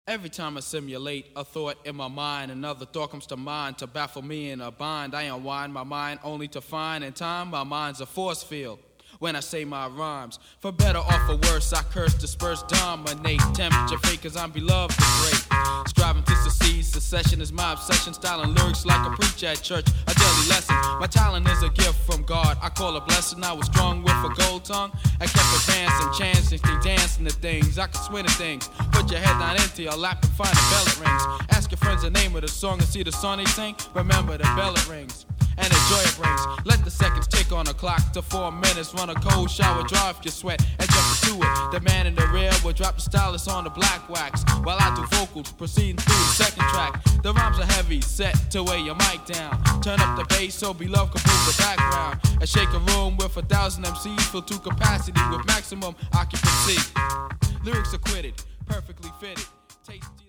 Every time I simulate a thought in my mind, another thought comes to mind to baffle me in a bind. I unwind my mind only to find in time my mind's a force field when I say my rhymes. For better or for worse, I curse, disperse, dominate, temperature fake, cause I'm beloved and great. Striving to succeed, secession is my obsession, styling lyrics like a preacher at church, a daily lesson. My talent is a gift from God, I call a blessing. I was strong with a gold tongue, I kept advancing, chancing, dancing to things. I can swing to things, put your head down into your lap and find the bell it rings. Ask your friends the name of the song and see the song they sing. Remember the bell it rings and the joy it brings. Let the seconds tick on the clock to 4 minutes. Run a cold shower, dry off your sweat, and jump into it. The man in the rear will drop the stylus on the black wax while I do vocals, proceeding through the second track. The rhymes are heavy, set to weigh your mic down. Turn up the bass so beloved can move the background. And shake a room with 1,000 MCs fill to capacity with maximum occupancy. Lyrics acquitted, perfectly fitted. Tasty.